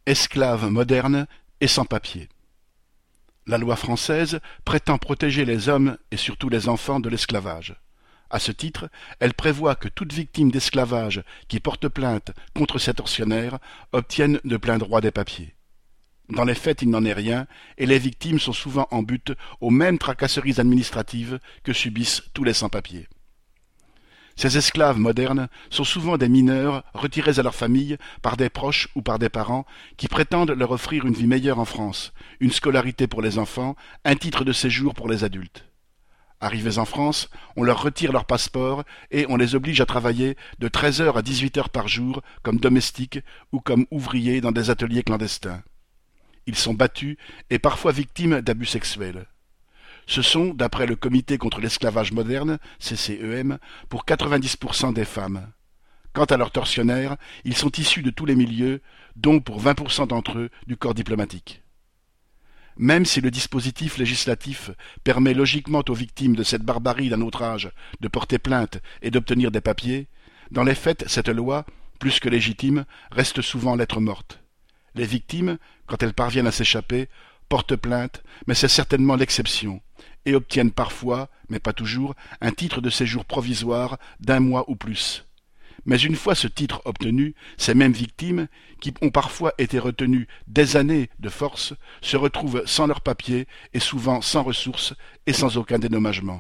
Esclaves modernes et sans-papiers. La loi française prétend protéger les hommes et surtout les enfants de l'esclavage. À ce titre, elle prévoit que toute victime d'esclavage qui porte plainte contre ses tortionnaires obtienne de plein droit des papiers. Dans les faits, il n'en est rien, et les victimes sont souvent en butte aux mêmes tracasseries administratives que subissent tous les sans-papiers. Ces esclaves modernes sont souvent des mineurs retirés à leur famille par des proches ou par des parents qui prétendent leur offrir une vie meilleure en France, une scolarité pour les enfants, un titre de séjour pour les adultes. Arrivés en France, on leur retire leur passeport et on les oblige à travailler de 13 heures à 18 heures par jour comme domestiques ou comme ouvriers dans des ateliers clandestins. Ils sont battus et parfois victimes d'abus sexuels. Ce sont, d'après le Comité contre l'esclavage moderne, CCEM, pour 90% des femmes. Quant à leurs tortionnaires, ils sont issus de tous les milieux, dont pour 20% d'entre eux du corps diplomatique. Même si le dispositif législatif permet logiquement aux victimes de cette barbarie d'un autre âge de porter plainte et d'obtenir des papiers, dans les faits, cette loi, plus que légitime, reste souvent lettre morte. Les victimes, quand elles parviennent à s'échapper, portent plainte, mais c'est certainement l'exception, et obtiennent parfois, mais pas toujours, un titre de séjour provisoire d'1 mois ou plus. Mais une fois ce titre obtenu, ces mêmes victimes, qui ont parfois été retenues des années de force, se retrouvent sans leurs papiers et souvent sans ressources et sans aucun dédommagement.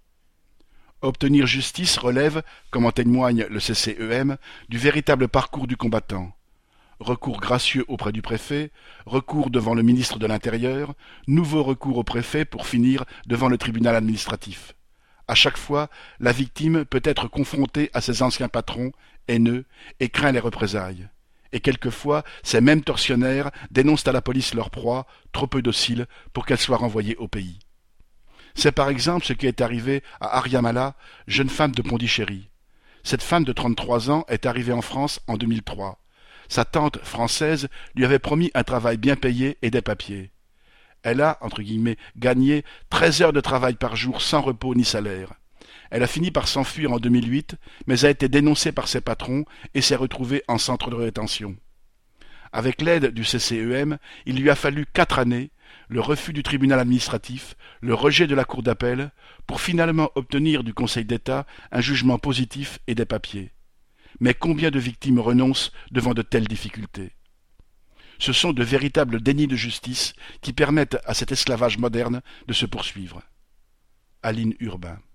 Obtenir justice relève, comme en témoigne le CCEM, du véritable parcours du combattant. Recours gracieux auprès du préfet, recours devant le ministre de l'Intérieur, nouveau recours au préfet pour finir devant le tribunal administratif. À chaque fois, la victime peut être confrontée à ses anciens patrons, haineux, et craint les représailles. Et quelquefois, ces mêmes tortionnaires dénoncent à la police leur proie, trop peu docile pour qu'elle soit renvoyée au pays. C'est par exemple ce qui est arrivé à Ariamala, jeune femme de Pondichéry. Cette femme de 33 ans est arrivée en France en 2003. Sa tante française lui avait promis un travail bien payé et des papiers. Elle a, entre guillemets, gagné 13 heures de travail par jour sans repos ni salaire. Elle a fini par s'enfuir en 2008, mais a été dénoncée par ses patrons et s'est retrouvée en centre de rétention. Avec l'aide du CCEM, il lui a fallu 4 années, le refus du tribunal administratif, le rejet de la cour d'appel, pour finalement obtenir du Conseil d'État un jugement positif et des papiers. Mais combien de victimes renoncent devant de telles difficultés? Ce sont de véritables dénis de justice qui permettent à cet esclavage moderne de se poursuivre. Aline Urbain.